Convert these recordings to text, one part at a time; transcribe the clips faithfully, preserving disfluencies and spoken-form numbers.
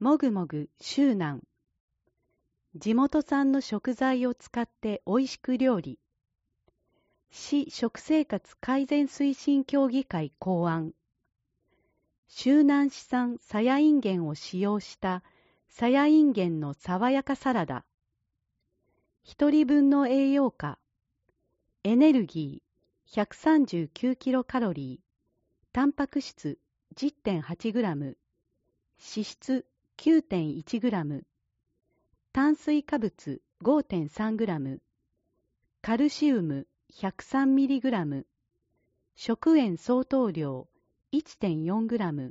もぐもぐ周南。地元産の食材を使っておいしく料理。市食生活改善推進協議会考案。周南市産さやいんげんを使用したさやいんげんの爽やかサラダ。一人分の栄養価。エネルギー ひゃくさんじゅうきゅうキロカロリー。タンパク質 じゅってんはちグラム。脂質 きゅうてんいちグラム。炭水化物 ごてんさんグラム。カルシウム ひゃくさんミリグラム。食塩相当量 いってんよんグラム。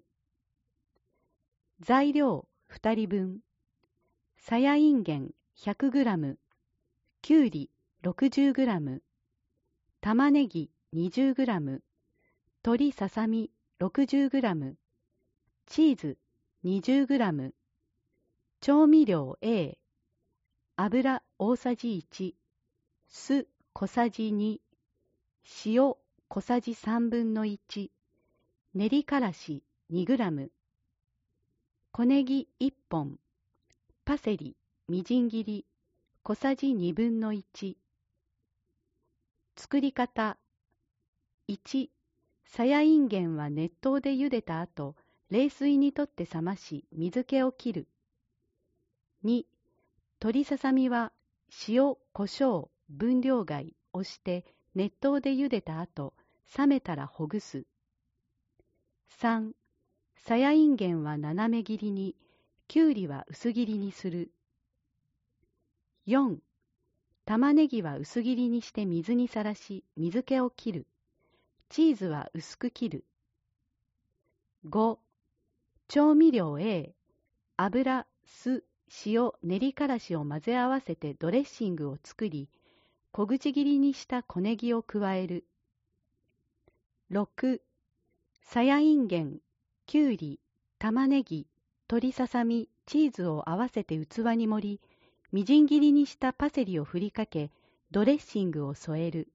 材料ふたりぶん。さやいんげん ひゃくグラム。きゅうり ろくじゅうグラム。玉ねぎ にじゅうグラム。鶏ささみ ろくじゅうグラム。チーズ にじゅうグラム。調味料 A。油大さじいち。酢小さじに。塩小さじさんぶんのいち。練りからし にグラム。小ネギいっぽん。パセリみじん切り小さじにぶんのいち。作り方。いち、さやいんげんは熱湯で茹でた後、冷水にとって冷まし、水気を切る。に、鶏ささみは塩、胡椒、分量外をして熱湯で茹でた後、冷めたらほぐす。さん、さやいんげんは斜め切りに、きゅうりは薄切りにする。よん、玉ねぎは薄切りにして水にさらし、水気を切る。チーズは薄く切る。ご、調味料 A、油、酢、塩、練りからしを混ぜ合わせてドレッシングを作り、小口切りにした小ネギを加える。ろく、さやいんげん、きゅうり、玉ねぎ、鶏ささみ、チーズを合わせて器に盛り、みじん切りにしたパセリを振りかけ、ドレッシングを添える。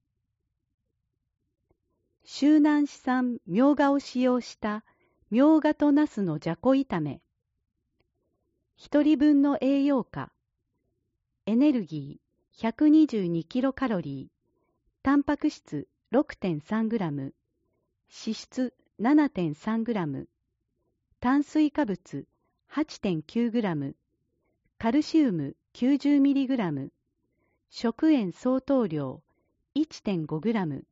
周南市産みょうがを使用したみょうがとなすのじゃこ炒め。一人分の栄養価。エネルギー ひゃくにじゅうにキロカロリー。タンパク質 ろくてんさんグラム。脂質 ななてんさんグラム。炭水化物 はちてんきゅうグラム。カルシウム きゅうじゅうミリグラム。食塩相当量 いってんごグラム。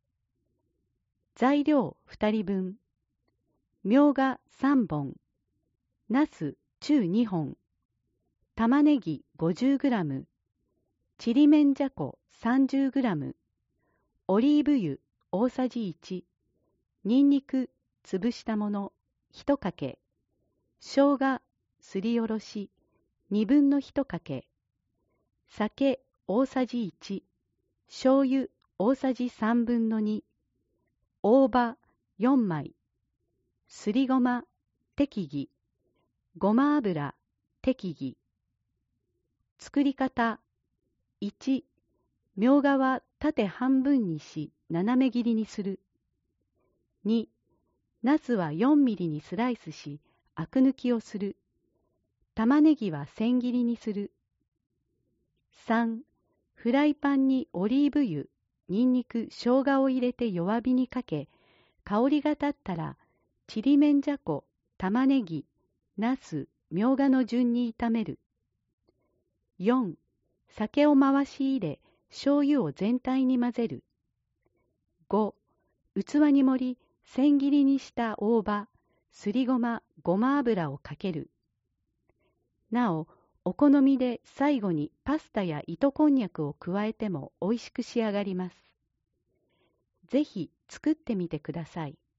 材料ふたりぶん。みょうがさんぼん。なす中にほん。玉ねぎ ごじゅうグラム。ちりめんじゃこ さんじゅうグラム。オリーブ油大さじいち。にんにく潰したものいちかけ。生姜すりおろしにぶんのいちかけ。酒大さじいち。醤油大さじさんぶんのに。大葉よんまい。すりごま適宜。ごま油適宜。作り方。いち、みょうがは縦半分にし斜め切りにする。に、なすはよんミリにスライスしアク抜きをする。玉ねぎは千切りにする。さん、フライパンにオリーブ油、にんにく、生姜を入れて弱火にかけ、香りが立ったらちりめんじゃこ、玉ねぎ、なす、みょうがの順に炒める。よん、酒を回し入れ、醤油を全体に混ぜる。ご、器に盛り、千切りにした大葉、すりごま、ごま油をかける。なお、お好みで最後にパスタや糸こんにゃくを加えてもおいしく仕上がります。ぜひ作ってみてください。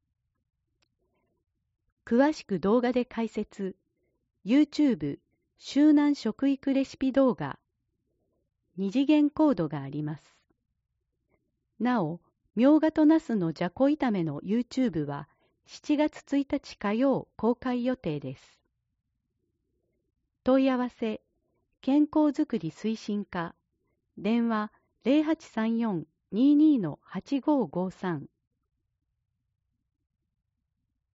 詳しく動画で解説、YouTube 周南食育レシピ動画、二次元コードがあります。なお、みょうがとなすのじゃこ炒めの YouTube はしちがつついたち火曜公開予定です。問い合わせ、健康づくり推進課、電話 ゼロはちさんよん にーにー はちごーごーさん